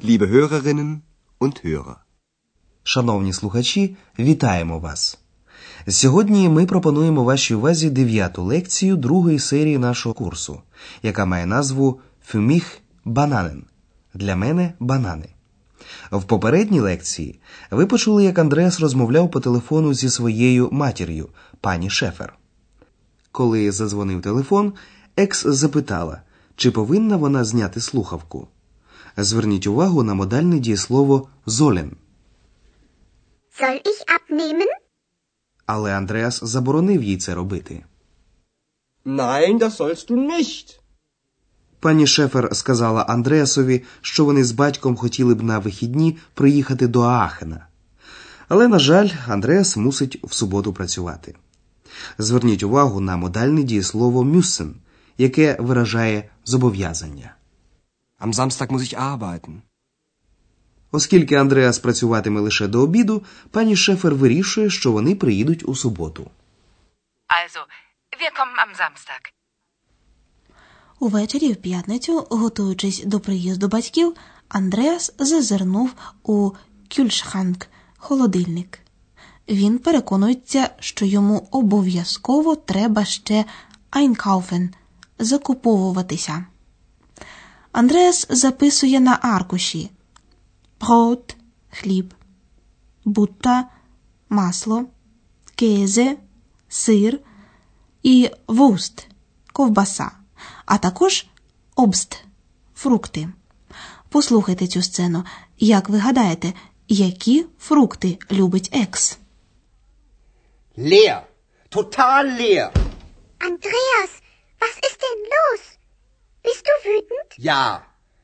Liebe Hörerinnen und Hörer. Шановні слухачі, вітаємо вас! Сьогодні ми пропонуємо вашій увазі 9-ту лекцію другої серії нашого курсу, яка має назву «Für mich Bananen» – «Для мене банани». В попередній лекції ви почули, як Андреас розмовляв по телефону зі своєю матір'ю, пані Шефер. Коли задзвонив телефон, Екс запитала, чи повинна вона зняти слухавку. Зверніть увагу на модальне дієслово «sollen». Soll ich abnehmen? Але Андреас заборонив їй це робити. Nein, das sollst du nicht. Пані Шефер сказала Андреасові, що вони з батьком хотіли б на вихідні приїхати до Аахена. Але, на жаль, Андреас мусить в суботу працювати. Зверніть увагу на модальне дієслово «müssen», яке виражає зобов'язання. Am Samstag muss ich arbeiten. Оскільки Андреас працюватиме лише до обіду, пані Шефер вирішує, що вони приїдуть у суботу. Also, wir kommen am Samstag. Увечері в п'ятницю, готуючись до приїзду батьків, Андреас зазирнув у Kühlschrank – холодильник. Він переконується, що йому обов'язково треба ще einkaufen – закуповуватися. Андреас записує на аркуші Brot – хліб, Butter – масло, Käse – сир і Wurst – ковбаса, а також Obst – фрукти. Послухайте цю сцену. Як ви гадаєте, які фрукти любить Екс? Leer. Total leer. Andreas, was ist denn los? Bist du wütend? Ja.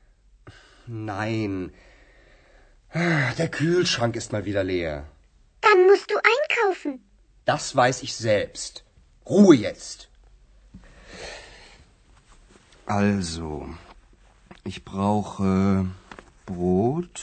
Nein. Der Kühlschrank ist mal wieder leer. Dann musst du einkaufen. Das weiß ich selbst. Ruhe jetzt. Also, ich brauche Brot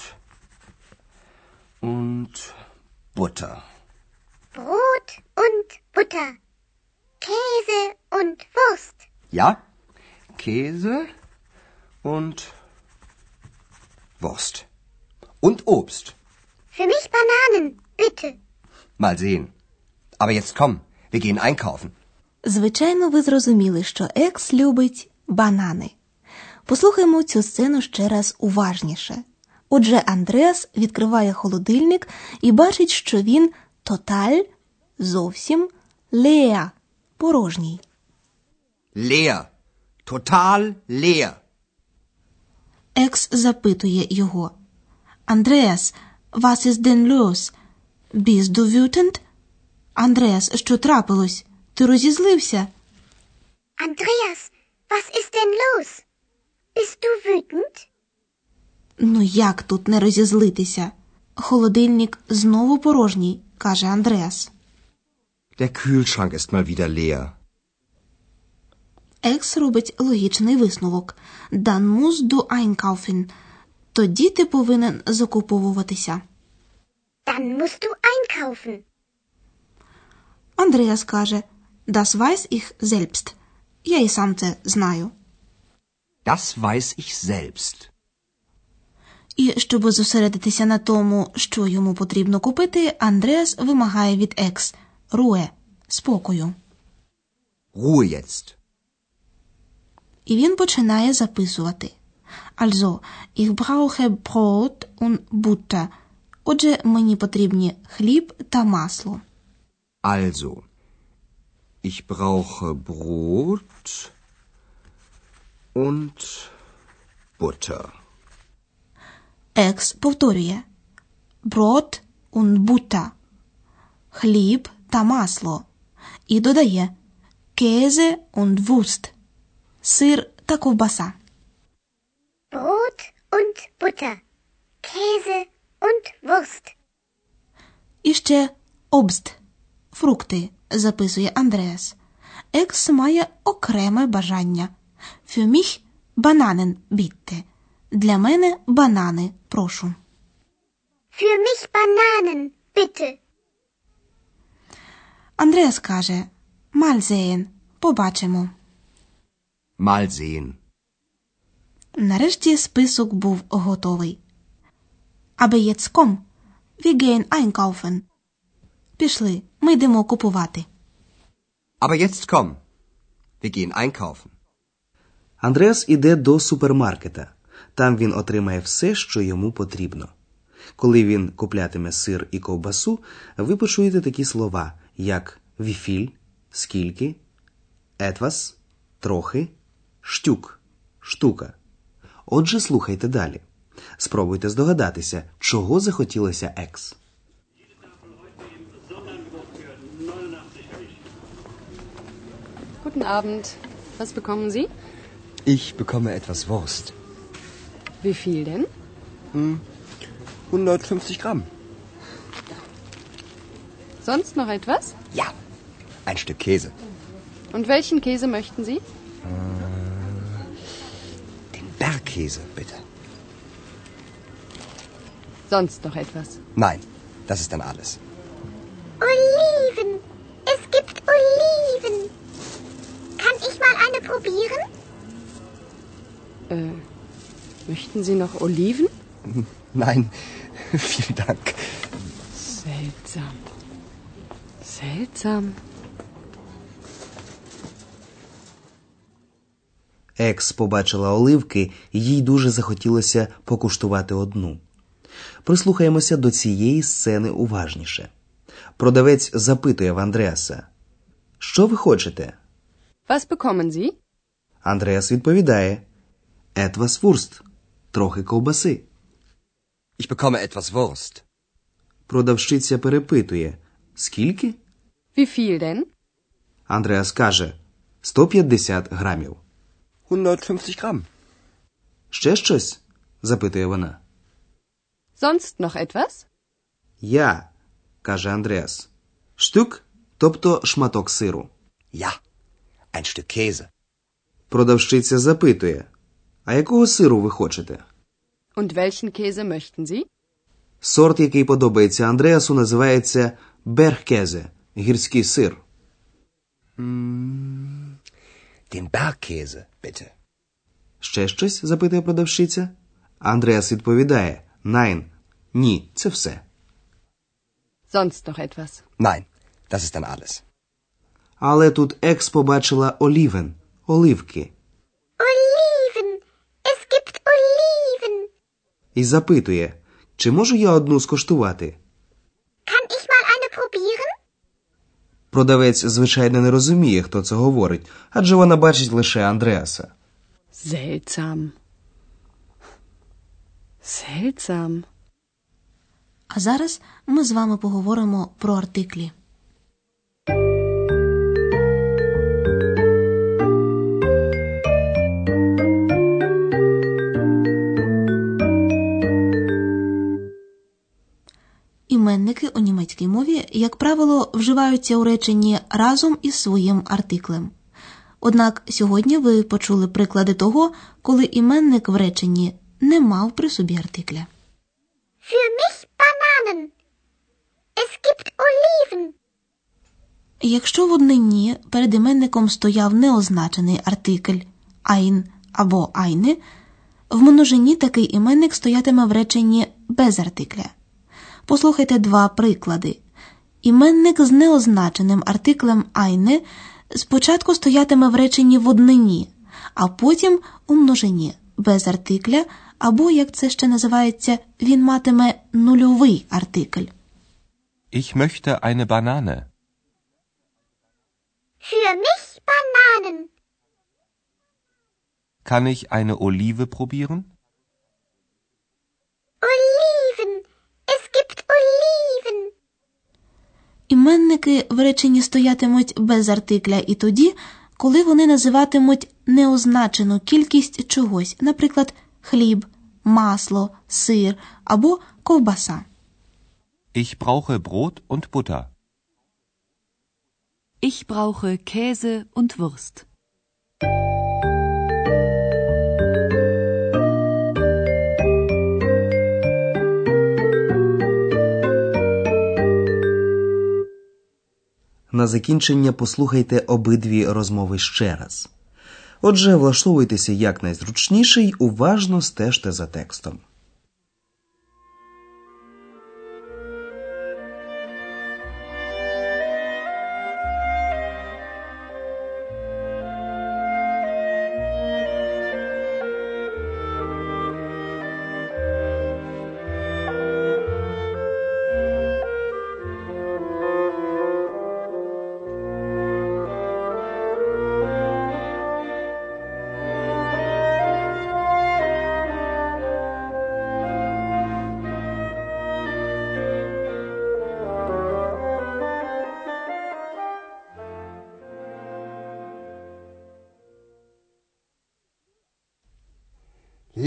und Butter. Brot und Butter. Käse und Wurst. Ja, Käse und Wurst. Und Obst. Für mich Bananen, bitte. Mal sehen. Aber jetzt komm, wir gehen einkaufen. Звичайно, ви зрозуміли, що Екс любить банани. Послухаймо цю сцену ще раз уважніше. Отже, Андреас відкриває холодильник і бачить, що він тоталь, зовсім, leer, порожній. Leer. Total leer. Екс запитує його. Андреас, was ist denn los? Bist du wütend? Андреас, що трапилось? Ти розізлився? Andreas, was ist denn los? Bist du wütend? Ну як тут не розізлитися? Холодильник знову порожній, каже Андреас. Der Kühlschrank ist mal wieder leer. Екс робить логічний висновок. Dann musst du einkaufen. Тоді ти повинен закуповуватися. Dann musst du einkaufen. Андреас каже, das weiß ich selbst. Я і сам це знаю. Das weiß ich selbst. І щоб зосередитися на тому, що йому потрібно купити, Андреас вимагає від Екс Ruhe – спокою. Ruhe jetzt. І він починає записувати. Also, ich brauche Brot und Butter. Отже, мені потрібні хліб та масло. Also, ich brauche Brot und Butter. Екс повторює. Brot und Butter. Хліб та масло. І додає Käse und Wurst. Сир та ковбаса. Brot und Butter. Käse und Wurst. І ще Obst. Фрукти, записує Андреас. Екс має окреме бажання. Für mich Bananen, bitte. Для мене банани, прошу. Für mich Bananen, bitte. Андреас каже, mal sehen, побачимо. Mal sehen. Нарешті список був готовий. Aber jetzt komm. Wir gehen einkaufen. Пішли, ми йдемо купувати. Aber jetzt komm. Wir gehen einkaufen. Андреас іде до супермаркета. Там він отримає все, що йому потрібно. Коли він куплятиме сир і ковбасу, ви почуєте такі слова, як «віфіль» – «скільки», «етвас» – «трохи», «штюк» – «штука». Отже, слухайте далі. Спробуйте здогадатися, чого захотілося Екс. Guten Abend. Was bekommen Sie? Ich bekomme etwas Wurst. Wie viel denn? 150 Gramm. Sonst noch etwas? Ja, ein Stück Käse. Und welchen Käse möchten Sie? Den Bergkäse, bitte. Sonst noch etwas? Nein, das ist dann alles. Oliven. Es gibt Oliven. Kann ich mal eine probieren? Möchten Sie noch Oliven? Nein, vielen Dank. Seltsam. Seltsam. Екс побачила оливки, і їй дуже захотілося покуштувати одну. Прислухаємося до цієї сцени уважніше. Продавець запитує в Андреаса: «Що ви хочете?» Was bekommen Sie? Андреас відповідає: «Etwas Wurst» – трохи ковбаси. Ich bekomme etwas Wurst. Продавщиця перепитує: «Скільки?» Wie viel denn? Андреас каже: «150 грамів». 150 Gramm. «Ще щось?» – запитує вона. Sonst noch etwas? «Я», – каже Андреас. «Штук» – тобто шматок сиру. Ja, ein Stück Käse. Продавщиця запитує: «А якого сиру ви хочете?» Und welchen Käse möchten Sie? Сорт, який подобається Андреасу, називається Bergkäse – гірський сир. Den Bergkäse, bitte. «Ще щось?» – запитує продавщиця. Андреас відповідає: «Nein» – «Ні, це все». Sonst noch etwas? Nein, das ist dann alles. Але тут Екс побачила олівен – оливки. Oliven. Es gibt Oliven. І запитує: «Чи можу я одну скоштувати?» Kann ich mal eine probieren? Продавець, звичайно, не розуміє, хто це говорить, адже вона бачить лише Андреаса. Seltsam. Seltsam. А зараз ми з вами поговоримо про артиклі. Іменники у німецькій мові, як правило, вживаються у реченні разом із своїм артиклем. Однак сьогодні ви почули приклади того, коли іменник в реченні не мав при собі артикля. Für mich Bananen. Es gibt Oliven. Якщо в однині перед іменником стояв неозначений артикль «ein» або «eine», в множині такий іменник стоятиме в реченні без артикля. Послухайте два приклади. Іменник з неозначеним артиклем «eine» спочатку стоятиме в реченні в однині, а потім у множині без артикля, або, як це ще називається, він матиме нульовий артикль. Ich möchte eine Banane. Für mich Bananen. Kann ich eine Olive probieren? Oliven. Es gibt Oliven. Іменники в реченні стоятимуть без артикля і тоді, коли вони називатимуть неозначену кількість чогось, наприклад, хліб, масло, сир або ковбаса. Ich brauche Brot und Butter. Ich brauche Käse und Wurst. На закінчення послухайте обидві розмови ще раз. Отже, влаштовуйтеся якнайзручніше й уважно стежте за текстом.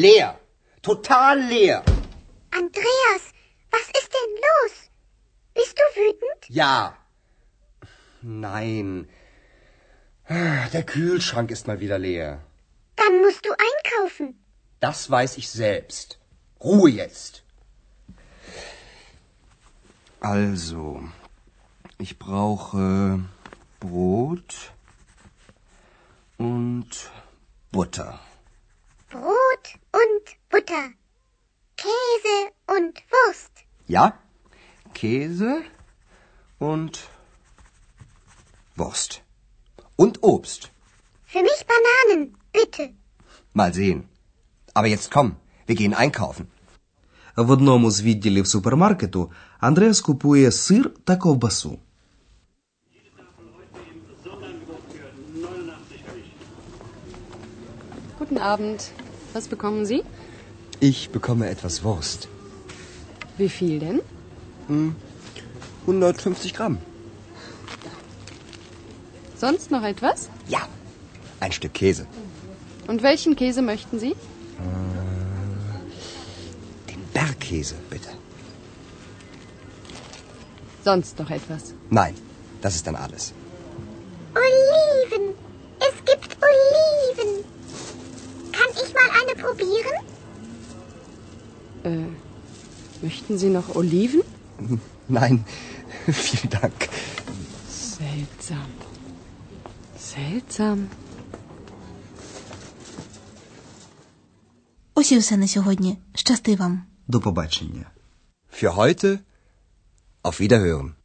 Leer. Total leer. Andreas, was ist denn los? Bist du wütend? Ja. Nein. Der Kühlschrank ist mal wieder leer. Dann musst du einkaufen. Das weiß ich selbst. Ruhe jetzt. Also, ich brauche Brot und Butter. Brot und Butter. Käse und Wurst. Ja, Käse und Wurst. Und Obst. Für mich Bananen, bitte. Mal sehen. Aber jetzt komm, wir gehen einkaufen. В одному з відділів супермаркету Андреас купує сир та ковбасу. Guten Abend. Was bekommen Sie? Ich bekomme etwas Wurst. Wie viel denn? 150 Gramm. Sonst noch etwas? Ja, ein Stück Käse. Und welchen Käse möchten Sie? Den Bergkäse, bitte. Sonst noch etwas? Nein, das ist dann alles. Oliven. Es gibt Oliven. Kann ich mal eine probieren? Möchten Sie noch Oliven? Nein, vielen Dank. Seltsam. Seltsam. Ось і все на сьогодні. Щасти вам! До побачення. Für heute auf Wiederhören.